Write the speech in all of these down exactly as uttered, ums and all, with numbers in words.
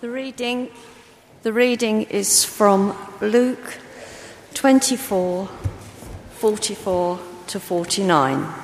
The reading, the reading is from Luke twenty-four, forty-four to forty-nine.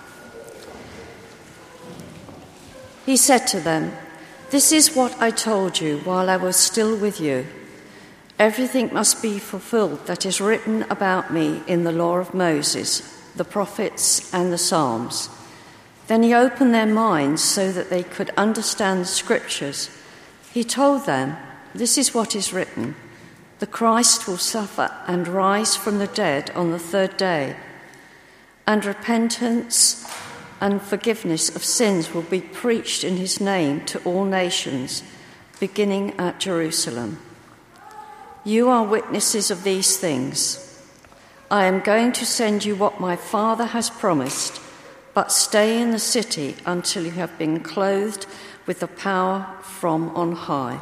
He said to them, "This is what I told you while I was still with you. Everything must be fulfilled that is written about me in the law of Moses, the prophets, and the Psalms." Then he opened their minds so that they could understand the scriptures. He told them, "This is what is written. The Christ will suffer and rise from the dead on the third day, and repentance and forgiveness of sins will be preached in his name to all nations, beginning at Jerusalem. You are witnesses of these things. I am going to send you what my Father has promised, but stay in the city until you have been clothed with the power from on high."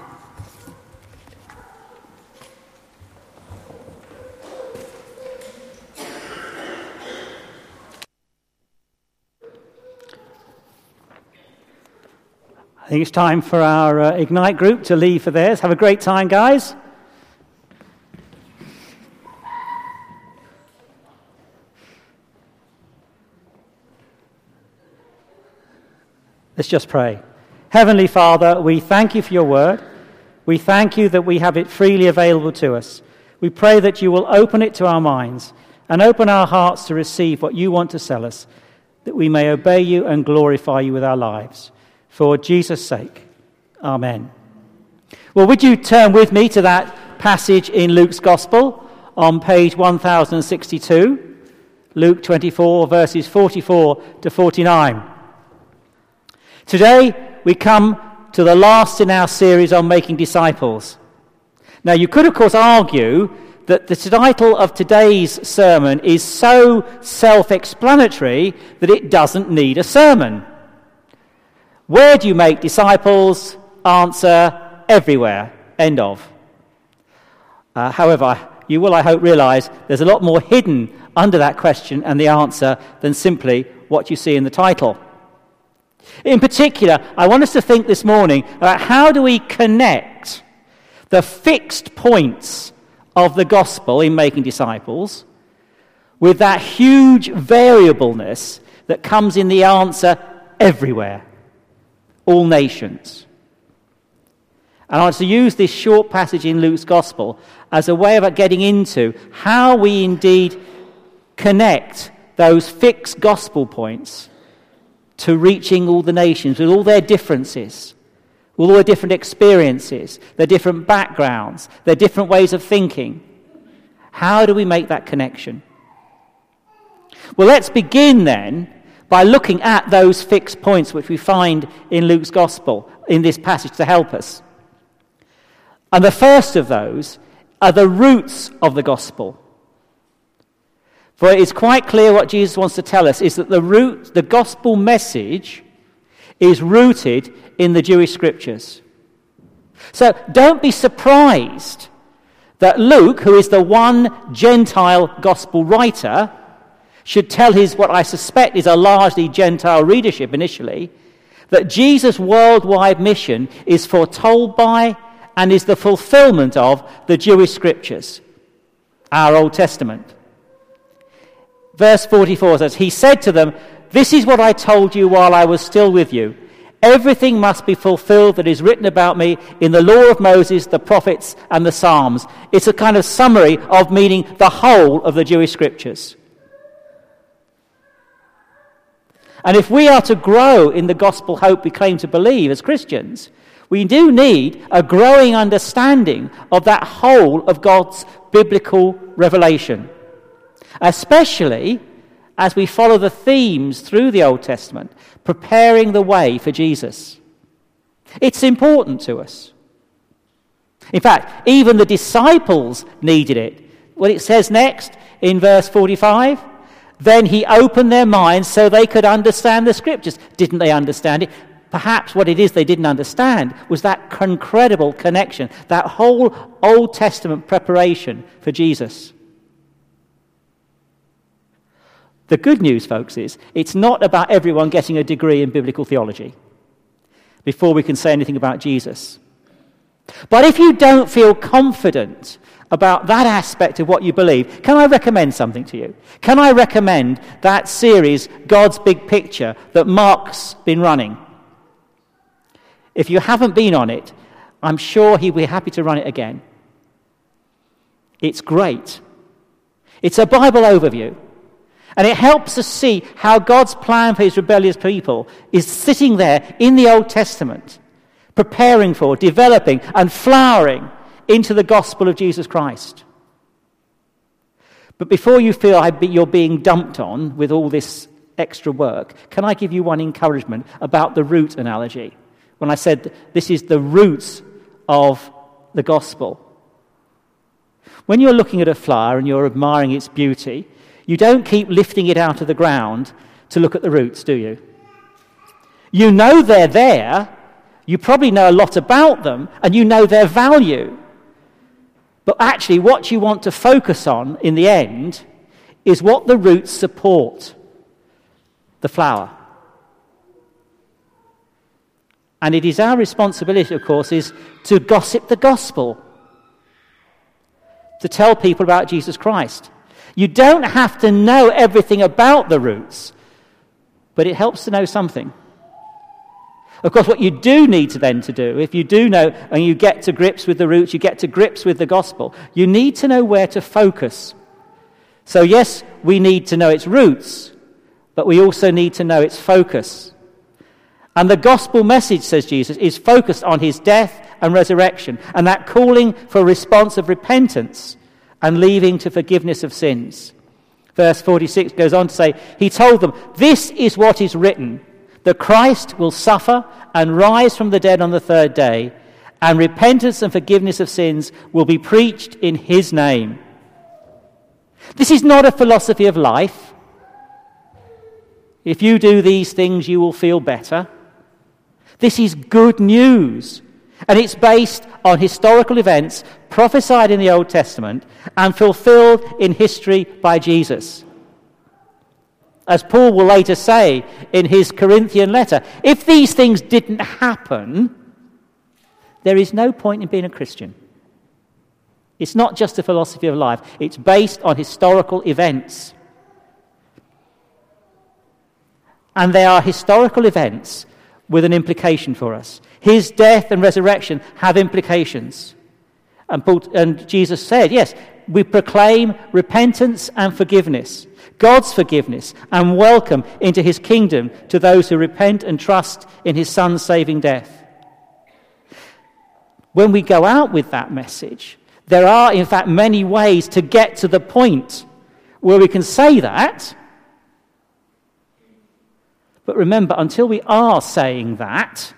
I think it's time for our uh, Ignite group to leave for theirs. Have a great time, guys. Let's just pray. Heavenly Father, we thank you for your word. We thank you that we have it freely available to us. We pray that you will open it to our minds and open our hearts to receive what you want to tell us, that we may obey you and glorify you with our lives. For Jesus' sake. Amen. Well, would you turn with me to that passage in Luke's Gospel on page one thousand sixty-two, Luke twenty-four, verses forty-four to forty-nine. Today, we come to the last in our series on making disciples. Now, you could, of course, argue that the title of today's sermon is so self-explanatory that it doesn't need a sermon. Where do you make disciples? Answer, everywhere. End of. Uh, however, you will, I hope, realise there's a lot more hidden under that question and the answer than simply what you see in the title. In particular, I want us to think this morning about how do we connect the fixed points of the gospel in making disciples with that huge variableness that comes in the answer everywhere, all nations. And I want to use this short passage in Luke's gospel as a way of getting into how we indeed connect those fixed gospel points to reaching all the nations with all their differences, with all their different experiences, their different backgrounds, their different ways of thinking. How do we make that connection? Well, let's begin then by looking at those fixed points which we find in Luke's Gospel, in this passage to help us. And the first of those are the roots of the Gospel. For it is quite clear what Jesus wants to tell us is that the root, the gospel message is rooted in the Jewish scriptures. So don't be surprised that Luke, who is the one Gentile gospel writer, should tell his, what I suspect is a largely Gentile readership initially, that Jesus' worldwide mission is foretold by and is the fulfillment of the Jewish scriptures, our Old Testament. Verse forty-four says, "He said to them, 'This is what I told you while I was still with you. Everything must be fulfilled that is written about me in the law of Moses, the prophets, and the Psalms.'" It's a kind of summary of meaning the whole of the Jewish scriptures. And if we are to grow in the gospel hope we claim to believe as Christians, we do need a growing understanding of that whole of God's biblical revelation, especially as we follow the themes through the Old Testament, preparing the way for Jesus. It's important to us. In fact, even the disciples needed it. What it says next in verse forty-five, "Then he opened their minds so they could understand the scriptures." Didn't they understand it? Perhaps what it is they didn't understand was that incredible connection, that whole Old Testament preparation for Jesus. The good news, folks, is it's not about everyone getting a degree in biblical theology before we can say anything about Jesus. But if you don't feel confident about that aspect of what you believe, can I recommend something to you? Can I recommend that series, God's Big Picture, that Mark's been running? If you haven't been on it, I'm sure he'll be happy to run it again. It's great. It's a Bible overview. And it helps us see how God's plan for his rebellious people is sitting there in the Old Testament, preparing for, developing, and flowering into the gospel of Jesus Christ. But before you feel you're being dumped on with all this extra work, can I give you one encouragement about the root analogy? When I said this is the roots of the gospel. When you're looking at a flower and you're admiring its beauty, you don't keep lifting it out of the ground to look at the roots, do you? You know they're there, you probably know a lot about them, and you know their value. But actually what you want to focus on in the end is what the roots support, the flower. And it is our responsibility, of course, is to gossip the gospel, to tell people about Jesus Christ. You don't have to know everything about the roots, but it helps to know something. Of course, what you do need to then to do, if you do know and you get to grips with the roots, you get to grips with the gospel, you need to know where to focus. So yes, we need to know its roots, but we also need to know its focus. And the gospel message, says Jesus, is focused on his death and resurrection, and that calling for a response of repentance and leaving to forgiveness of sins. Verse forty-six goes on to say, he told them, this is what is written, that Christ will suffer and rise from the dead on the third day, and repentance and forgiveness of sins will be preached in his name. This is not a philosophy of life. If you do these things, you will feel better. This is good news, and it's based on historical events prophesied in the Old Testament and fulfilled in history by Jesus. As Paul will later say in his Corinthian letter, if these things didn't happen, there is no point in being a Christian. It's not just a philosophy of life, it's based on historical events. And they are historical events with an implication for us. His death and resurrection have implications. And, Paul, and Jesus said, yes, we proclaim repentance and forgiveness, God's forgiveness and welcome into his kingdom to those who repent and trust in his Son's saving death. When we go out with that message, there are, in fact, many ways to get to the point where we can say that. But remember, until we are saying that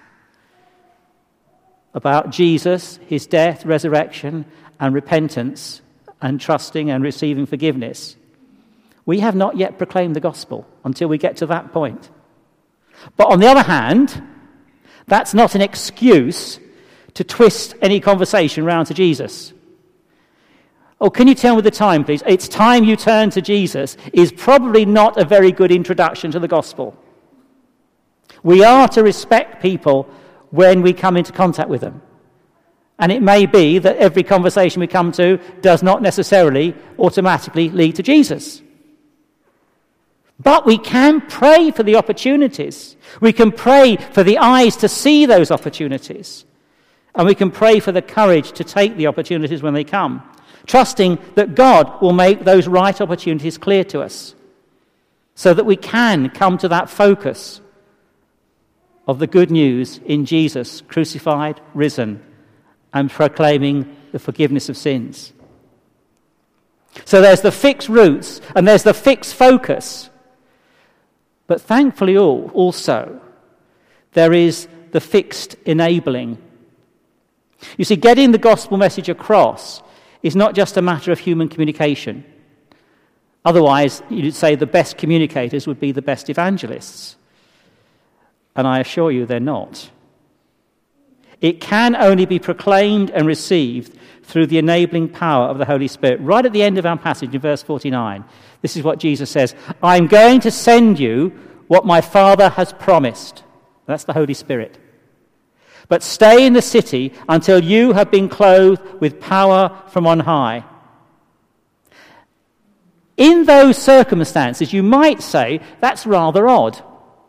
about Jesus, his death, resurrection, and repentance, and trusting and receiving forgiveness, we have not yet proclaimed the gospel until we get to that point. But on the other hand, that's not an excuse to twist any conversation round to Jesus. Oh, can you tell me the time, please? It's time you turn to Jesus is probably not a very good introduction to the gospel. We are to respect people when we come into contact with them. And it may be that every conversation we come to does not necessarily automatically lead to Jesus. But we can pray for the opportunities. We can pray for the eyes to see those opportunities. And we can pray for the courage to take the opportunities when they come, trusting that God will make those right opportunities clear to us so that we can come to that focus of the good news in Jesus, crucified, risen, and proclaiming the forgiveness of sins. So there's the fixed roots and there's the fixed focus. But thankfully all, also, there is the fixed enabling. You see, getting the gospel message across is not just a matter of human communication. Otherwise, you'd say the best communicators would be the best evangelists. And I assure you they're not. It can only be proclaimed and received through the enabling power of the Holy Spirit. Right at the end of our passage in verse forty-nine, this is what Jesus says, I'm going to send you what my Father has promised. That's the Holy Spirit. but stay in the city until you have been clothed with power from on high." In those circumstances, you might say that's rather odd.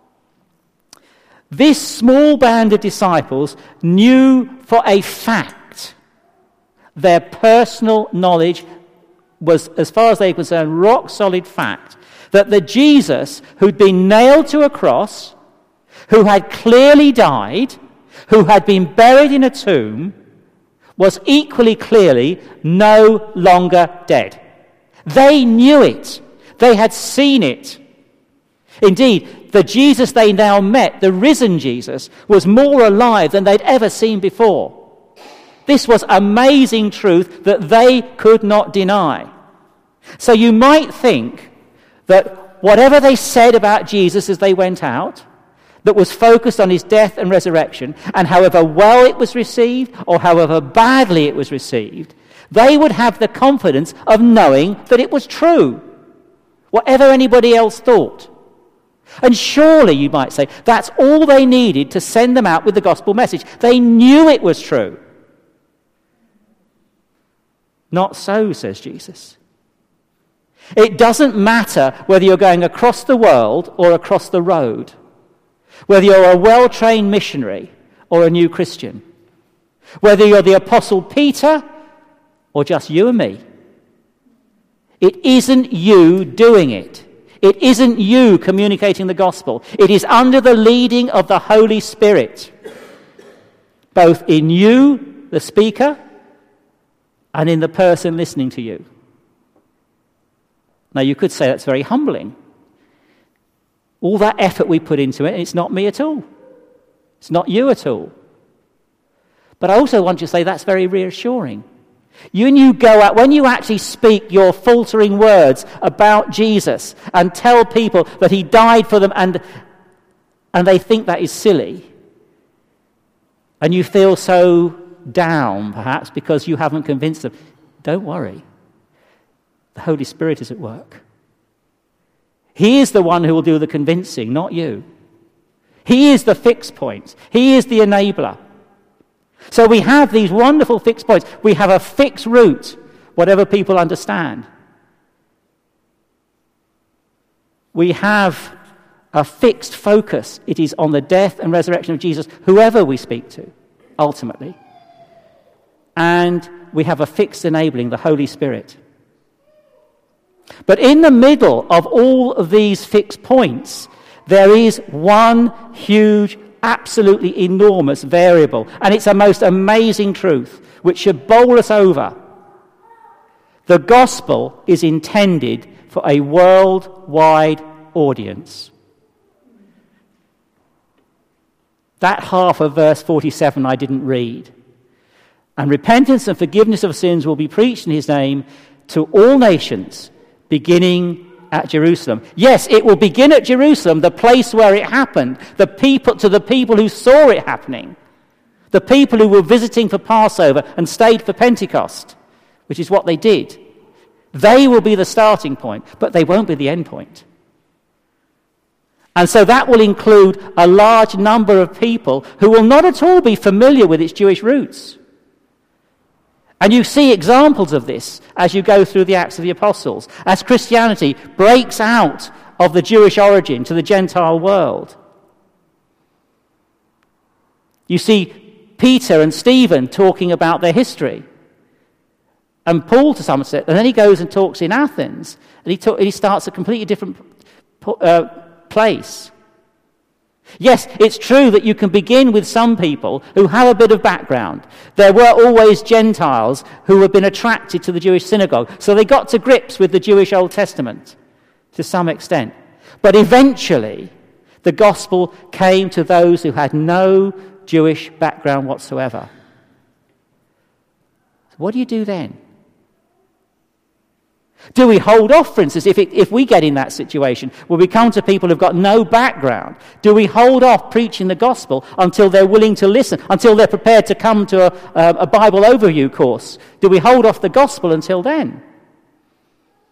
This small band of disciples knew for a fact their personal knowledge was, as far as they were concerned, rock solid fact that the Jesus who'd been nailed to a cross, who had clearly died, who had been buried in a tomb, was equally clearly no longer dead. They knew it. They had seen it. Indeed, the Jesus they now met, the risen Jesus, was more alive than they'd ever seen before. This was amazing truth that they could not deny. So you might think that whatever they said about Jesus as they went out, that was focused on his death and resurrection, and however well it was received or however badly it was received, they would have the confidence of knowing that it was true, whatever anybody else thought. And surely, you might say, that's all they needed to send them out with the gospel message. They knew it was true. Not so, says Jesus. It doesn't matter whether you're going across the world or across the road, whether you're a well-trained missionary or a new Christian, whether you're the Apostle Peter or just you and me. It isn't you doing it. It isn't you communicating the gospel. It is under the leading of the Holy Spirit, both in you, the speaker, and in the person listening to you. Now, you could say that's very humbling. All that effort we put into it, and it's not me at all. It's not you at all. But I also want to say that's very reassuring. You and you go out, when you actually speak your faltering words about Jesus and tell people that he died for them and, and they think that is silly, and you feel so down, perhaps, because you haven't convinced them, don't worry. The Holy Spirit is at work. He is the one who will do the convincing, not you. He is the fixed point. He is the enabler. So we have these wonderful fixed points. We have a fixed route, whatever people understand. We have a fixed focus. It is on the death and resurrection of Jesus, whoever we speak to, ultimately. And we have a fixed enabling, the Holy Spirit. But in the middle of all of these fixed points, there is one huge, absolutely enormous variable, and it's a most amazing truth which should bowl us over. The gospel is intended for a worldwide audience. That half of verse forty-seven I didn't read. And repentance and forgiveness of sins will be preached in his name to all nations, beginning at Jerusalem. Yes, it will begin at Jerusalem, the place where it happened, the people to the people who saw it happening, the people who were visiting for Passover and stayed for Pentecost, which is what they did. They will be the starting point, but they won't be the end point. And so that will include a large number of people who will not at all be familiar with its Jewish roots. And you see examples of this as you go through the Acts of the Apostles, as Christianity breaks out of the Jewish origin to the Gentile world. You see Peter and Stephen talking about their history, and Paul to some extent, and then he goes and talks in Athens, and he, talk, and he starts a completely different uh, place. Yes, it's true that you can begin with some people who have a bit of background. There were always Gentiles who had been attracted to the Jewish synagogue, so they got to grips with the Jewish Old Testament to some extent. But eventually, the gospel came to those who had no Jewish background whatsoever. So what do you do then? Do we hold off, for instance, if, it, if we get in that situation where we come to people who've got no background, do we hold off preaching the gospel until they're willing to listen, until they're prepared to come to a, a Bible overview course? Do we hold off the gospel until then?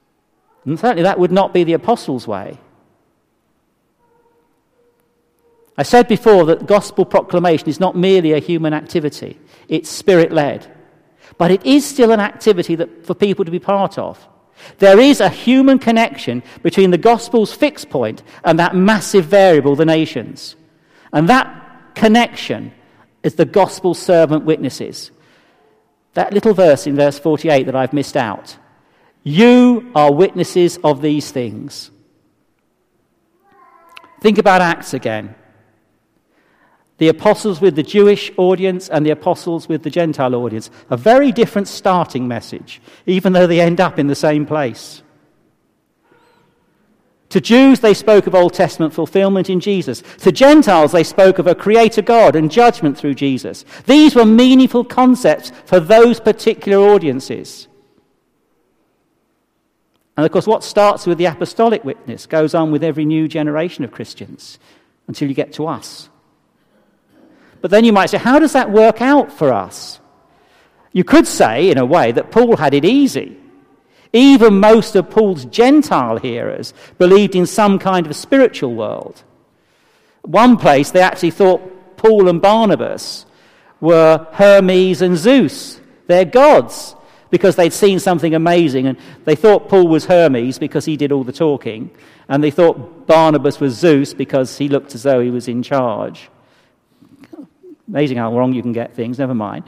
And certainly that would not be the apostles' way. I said before that gospel proclamation is not merely a human activity, it's spirit-led. But it is still an activity that for people to be part of. There is a human connection between the gospel's fixed point and that massive variable, the nations. And that connection is the gospel servant witnesses. That little verse in verse forty-eight that I've missed out. You are witnesses of these things. Think about Acts again. The apostles with the Jewish audience and the apostles with the Gentile audience. A very different starting message, even though they end up in the same place. To Jews, they spoke of Old Testament fulfillment in Jesus. To Gentiles, they spoke of a creator God and judgment through Jesus. These were meaningful concepts for those particular audiences. And of course, what starts with the apostolic witness goes on with every new generation of Christians until you get to us. But then you might say, how does that work out for us? You could say, in a way, that Paul had it easy. Even most of Paul's Gentile hearers believed in some kind of spiritual world. One place, they actually thought Paul and Barnabas were Hermes and Zeus, their gods, because they'd seen something amazing. And they thought Paul was Hermes because he did all the talking, and they thought Barnabas was Zeus because he looked as though he was in charge. Amazing how wrong you can get things, never mind.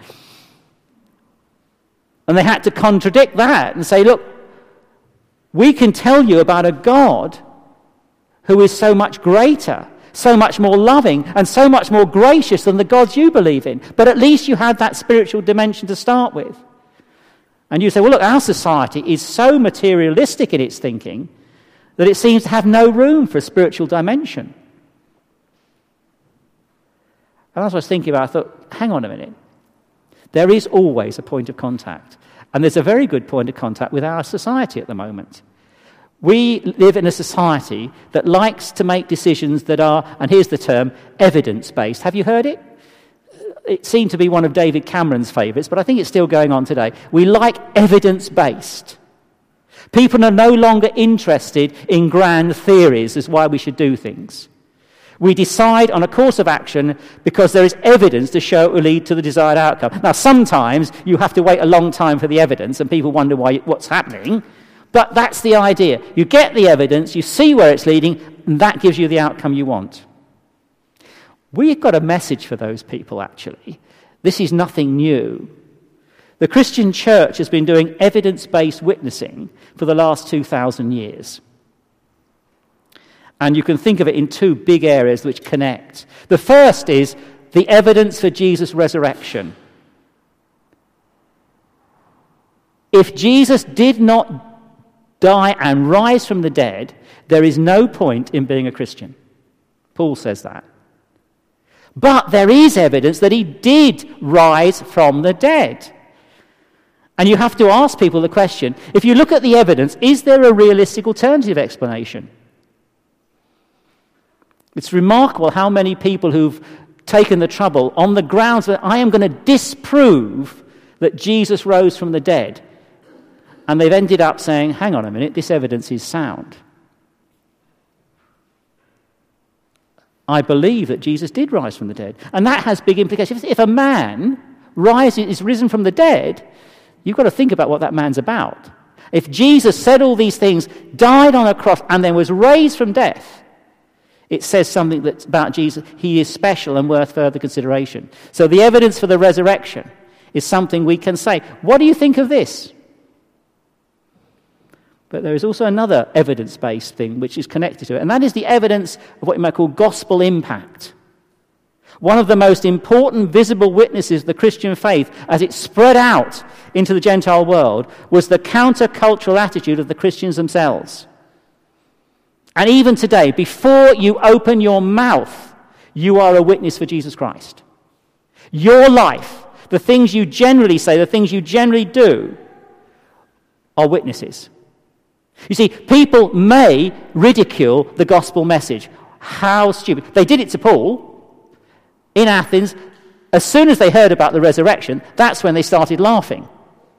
And they had to contradict that and say, look, we can tell you about a God who is so much greater, so much more loving, and so much more gracious than the gods you believe in. But at least you had that spiritual dimension to start with. And you say, well, look, our society is so materialistic in its thinking that it seems to have no room for a spiritual dimension. And as I was thinking about it, I thought, hang on a minute. There is always a point of contact. And there's a very good point of contact with our society at the moment. We live in a society that likes to make decisions that are, and here's the term, evidence-based. Have you heard it? It seemed to be one of David Cameron's favourites, but I think it's still going on today. We like evidence-based. People are no longer interested in grand theories as why we should do things. We decide on a course of action because there is evidence to show it will lead to the desired outcome. Now, sometimes you have to wait a long time for the evidence and people wonder why what's happening, but that's the idea. You get the evidence, you see where it's leading, and that gives you the outcome you want. We've got a message for those people, actually. This is nothing new. The Christian church has been doing evidence-based witnessing for the last two thousand years. And you can think of it in two big areas which connect. The first is the evidence for Jesus' resurrection. If Jesus did not die and rise from the dead, there is no point in being a Christian. Paul says that. But there is evidence that he did rise from the dead. And you have to ask people the question, if you look at the evidence, is there a realistic alternative explanation? It's remarkable how many people who've taken the trouble on the grounds that I am going to disprove that Jesus rose from the dead, and they've ended up saying, hang on a minute, this evidence is sound. I believe that Jesus did rise from the dead. And that has big implications. If a man rises, is risen from the dead, you've got to think about what that man's about. If Jesus said all these things, died on a cross, and then was raised from death, it says something that's about Jesus. He is special and worth further consideration. So the evidence for the resurrection is something we can say. What do you think of this? But there is also another evidence-based thing which is connected to it, and that is the evidence of what you might call gospel impact. One of the most important visible witnesses of the Christian faith as it spread out into the Gentile world was the countercultural attitude of the Christians themselves. And even today, before you open your mouth, you are a witness for Jesus Christ. Your life, the things you generally say, the things you generally do, are witnesses. You see, people may ridicule the gospel message. How stupid. They did it to Paul in Athens. As soon as they heard about the resurrection, that's when they started laughing.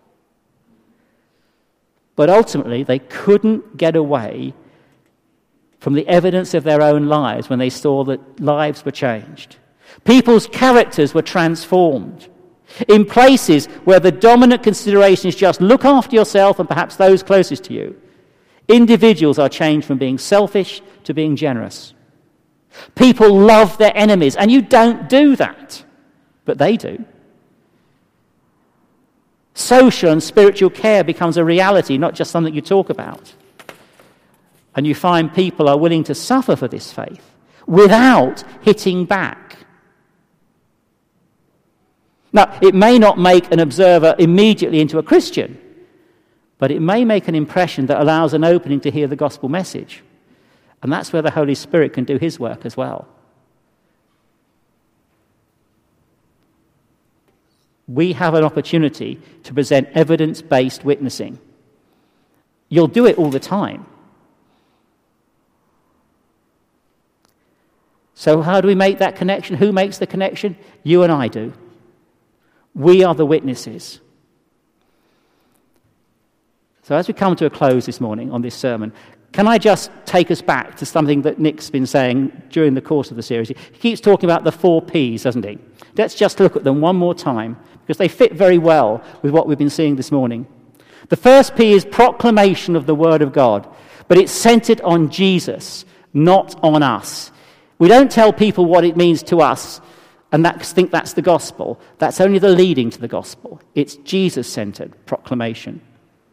But ultimately, they couldn't get away from the evidence of their own lives when they saw that lives were changed. People's characters were transformed. In places where the dominant consideration is just look after yourself and perhaps those closest to you, individuals are changed from being selfish to being generous. People love their enemies, and you don't do that, but they do. Social and spiritual care becomes a reality, not just something you talk about. And you find people are willing to suffer for this faith without hitting back. Now, it may not make an observer immediately into a Christian, but it may make an impression that allows an opening to hear the gospel message. And that's where the Holy Spirit can do his work as well. We have an opportunity to present evidence-based witnessing. You'll do it all the time. So how do we make that connection? Who makes the connection? You and I do. We are the witnesses. So as we come to a close this morning on this sermon, can I just take us back to something that Nick's been saying during the course of the series? He keeps talking about the four P's, doesn't he? Let's just look at them one more time, because they fit very well with what we've been seeing this morning. The first P is proclamation of the Word of God, but it's centered on Jesus, not on us. We don't tell people what it means to us and that, think that's the gospel. That's only the leading to the gospel. It's Jesus-centered proclamation.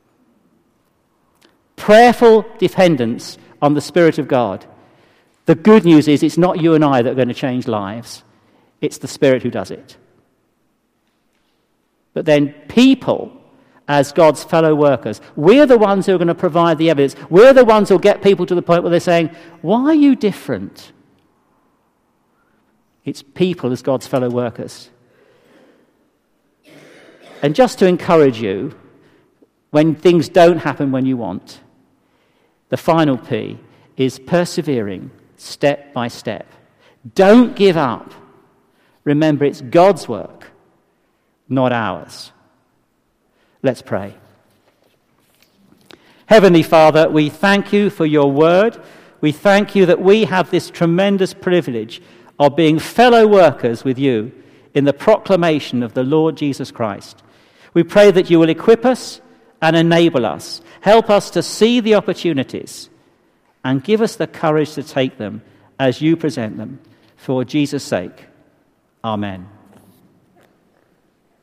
Prayerful dependence on the Spirit of God. The good news is it's not you and I that are going to change lives. It's the Spirit who does it. But then people, as God's fellow workers, we're the ones who are going to provide the evidence. We're the ones who will get people to the point where they're saying, why are you different? It's people as God's fellow workers. And just to encourage you, when things don't happen when you want, the final P is persevering step by step. Don't give up. Remember, it's God's work, not ours. Let's pray. Heavenly Father, we thank you for your word. We thank you that we have this tremendous privilege of being fellow workers with you in the proclamation of the Lord Jesus Christ. We pray that you will equip us and enable us. Help us to see the opportunities and give us the courage to take them as you present them. For Jesus' sake, amen.